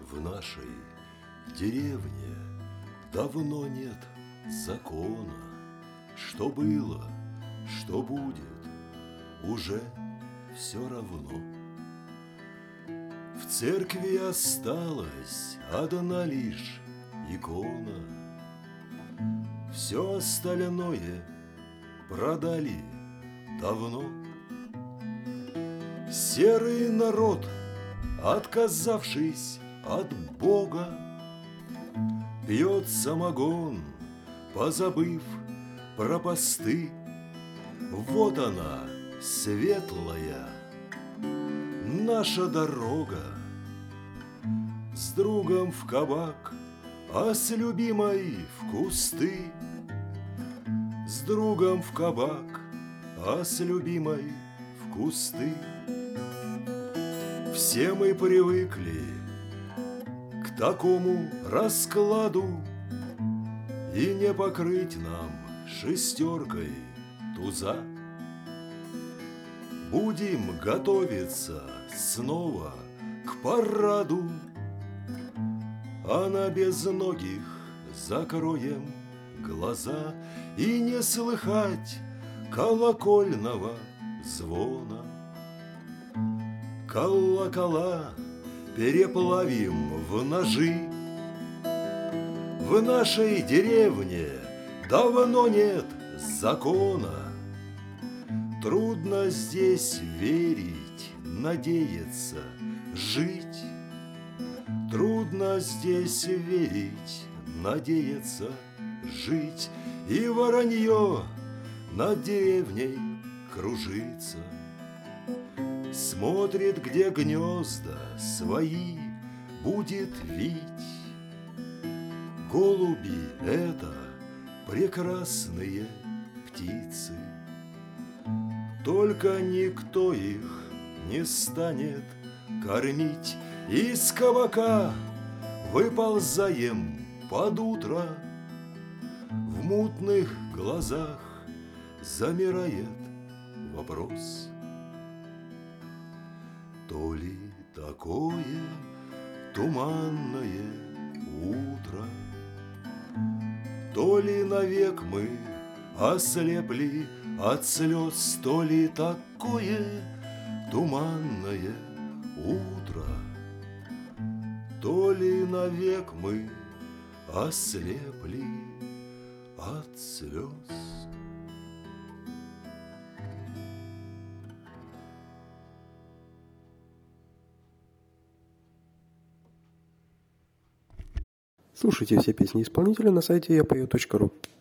В нашей деревне давно нет закона. Что было, что будет, уже все равно. В церкви осталась одна лишь икона. Все остальное продали давно. Серый народ, отказавшись от Бога, пьет самогон, позабыв про посты. Вот она, светлая, наша дорога. С другом в кабак, а с любимой в кусты. С другом в кабак, а с любимой в кусты. Все мы привыкли к такому раскладу, и не покрыть нам шестеркой туза. Будем готовиться снова к параду, а на безногих закроем глаза и не слыхать колокольного звона. Колокола переплавим в ножи. В нашей деревне давно нет закона. Трудно здесь верить, надеяться, жить. Трудно здесь верить, надеяться, жить. И воронье над деревней кружится. Смотрит, где гнезда свои будет вить. Голуби — это прекрасные птицы. Только никто их не станет кормить. Из кабака выползаем под утро. В мутных глазах замирает вопрос: то ли такое туманное утро, то ли навек мы ослепли от слез, то ли такое туманное утро, то ли навек мы ослепли от слез. Слушайте все песни исполнителя на сайте yapою.ru.